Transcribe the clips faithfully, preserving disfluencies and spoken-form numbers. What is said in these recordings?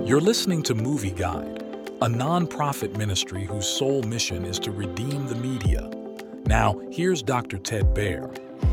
You're listening to Movie Guide, a non-profit ministry whose sole mission is to redeem the media. Now, here's Doctor Ted Baehr.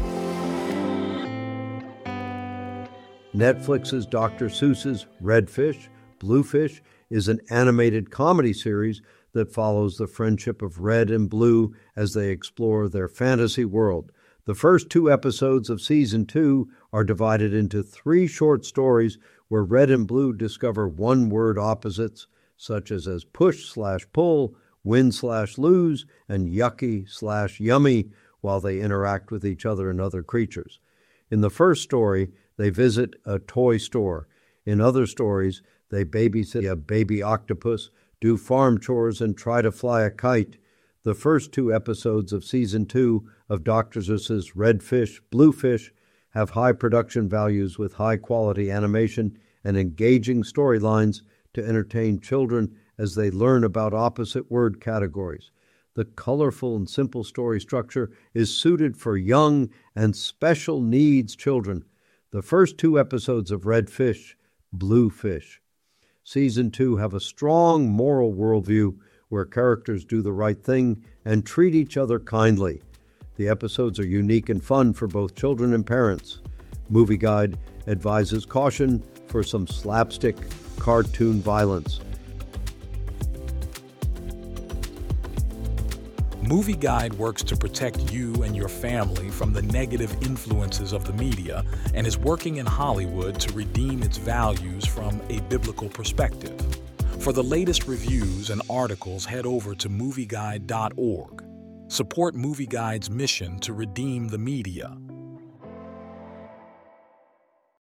Netflix's Doctor Seuss's Redfish, Bluefish is an animated comedy series that follows the friendship of Red and Blue as they explore their fantasy world. The first two episodes of season two are divided into three short stories where Red and Blue discover one-word opposites, such as as push slash pull, win slash lose, and yucky slash yummy, while they interact with each other and other creatures. In the first story, they visit a toy store. In other stories, they babysit a baby octopus, do farm chores, and try to fly a kite. The first two episodes of season two of Doctor Seuss's Redfish, Bluefish have high production values with high-quality animation and engaging storylines to entertain children as they learn about opposite word categories. The colorful and simple story structure is suited for young and special needs children. The first two episodes of Redfish, Bluefish. Season two have a strong moral worldview where characters do the right thing and treat each other kindly. The episodes are unique and fun for both children and parents. Movie Guide advises caution for some slapstick cartoon violence. Movie Guide works to protect you and your family from the negative influences of the media and is working in Hollywood to redeem its values from a biblical perspective. For the latest reviews and articles, head over to movie guide dot org. Support Movie Guide's mission to redeem the media.